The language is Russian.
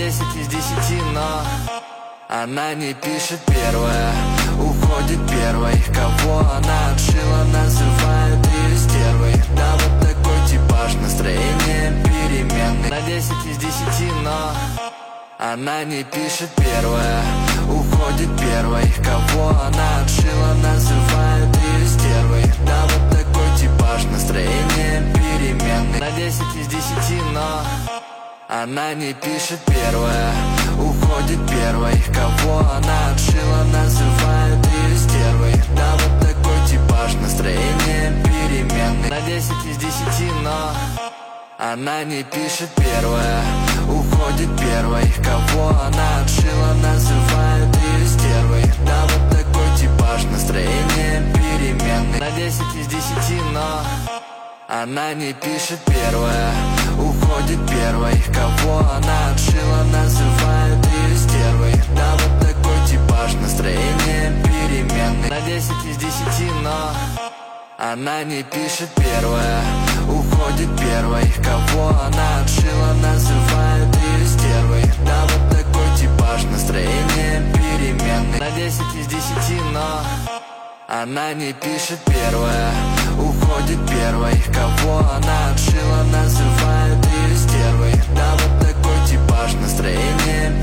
10 из 10, но она не пишет первая, уходит первой. Кого она отшила, называют ее стервой. Да, вот такой типаж, настроение переменный. На 10 из 10, но она не пишет первая, уходит первой. Кого она отшила, называют ее стервой. Да, вот такой типаж, настроение переменный. На 10 из 10, но она не пишет первая, уходит первой. Кого она отшила, называют ее стервой. Да, вот такой типаж, настроение переменный. На 10 из 10, но она не пишет первая, уходит первой. Кого она отшила, называют ее стервой. Да, вот такой типаж, настроение переменный. На 10 из 10, но она не пишет первая, уходит первой. Кого она отшила, называют ее стервой. Да, вот такой типаж, настроение переменный. На 10 из 10, но она не пишет первая, уходит первой. Кого она отшила, называют ее стервой. Да, вот такой типаж, настроение переменный. На 10 из 10, но она не пишет первая, уходит первой. Кого она отшила, называют ее стервой. Да, вот такой типаж, настроение